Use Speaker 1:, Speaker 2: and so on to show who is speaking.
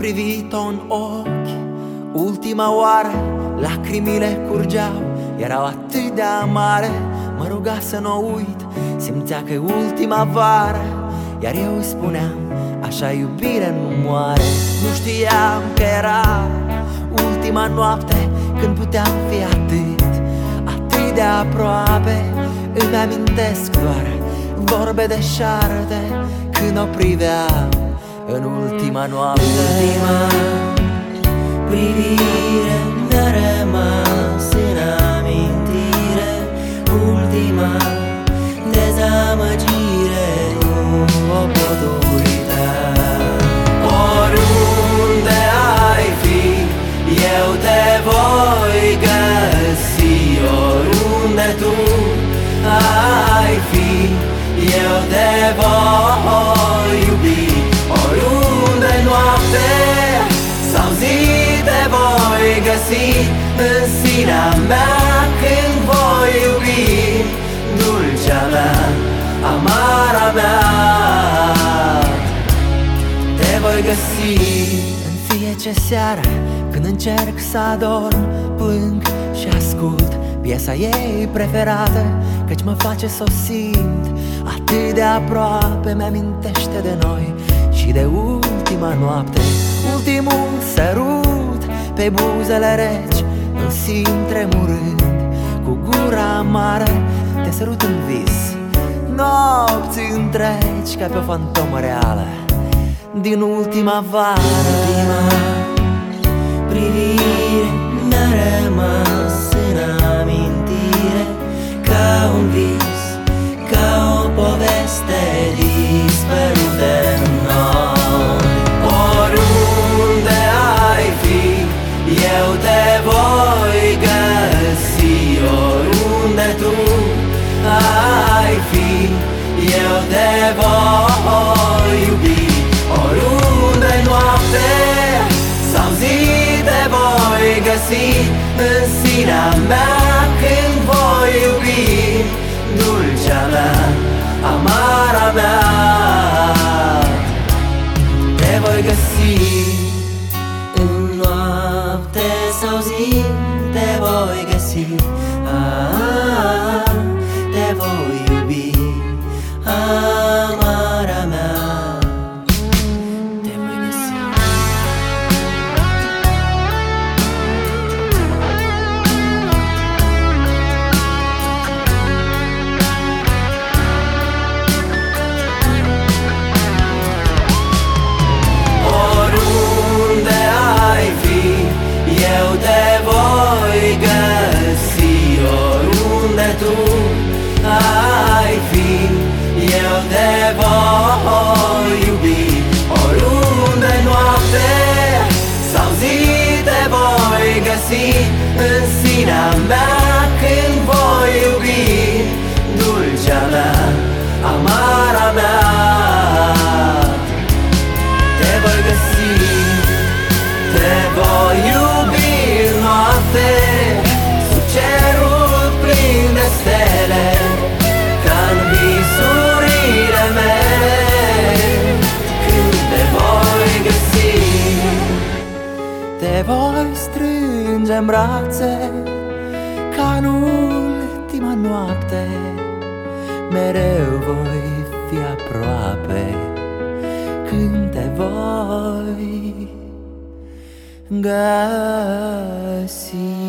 Speaker 1: privit-o în ochi ultima oară, lacrimile curgeau, erau atât de amare. Mă ruga să n-o uit, simțea că e ultima vară, iar eu îi spuneam, așa iubire nu moare. Nu știam că era ultima noapte, când puteam fi atât de aproape. Îmi amintesc doar vorbe de șarte, când o priveam în ultima noapte.
Speaker 2: Ultima privire mi-a rămas în amintire, ultima dezamăgire, nu o pot uita.
Speaker 1: Oriunde ai fi, eu te voi găsi. Oriunde tu ai fi, eu te voi iubi. Oriunde noapte sau zi te voi găsi, în sinea mea când voi iubi. Dulcea mea, amara mea, te voi găsi. În fiecare seară când încerc să adorm, plâng și ascult piesa ei preferată, căci mă face să o simt atât de aproape. Mi-amintește de noi și de ultima noapte. Ultimul sărut pe buzele reci, îl simt tremurând cu gura amară. Te sărut în vis, nopți întregi, ca pe o fantomă reală din ultima vară.
Speaker 2: Ultima privire mi-a rămas în amintire, ca un vis, ca o poveste dispărută în noi.
Speaker 1: Oriunde ai fi, eu te voi găsi. Oriunde tu ai fi, eu te voi iubi. Oriunde noapte sau zi te voi găsi, în sinea mea când voi iubi. Dulcea mea, amara mea, te voi găsi.
Speaker 2: În noapte sau zi te voi găsi, te voi iubi, amara mea, te voi găsi.
Speaker 1: Oriunde ai fi, eu te voi găsi. Oriunde tu ai fi, eu te voi iubi. Oriunde noapte sau zi te voi găsi, în sinea mea când voi iubi. Dulcea mea, amara mea, te voi găsi. Te voi iubi în noapte, sub cerul plin de stele, ca în visurile mele. Când te voi găsi, te voi strânge în brațe, ca în ultima noapte. Mereu voi fi aproape când te voi găsi.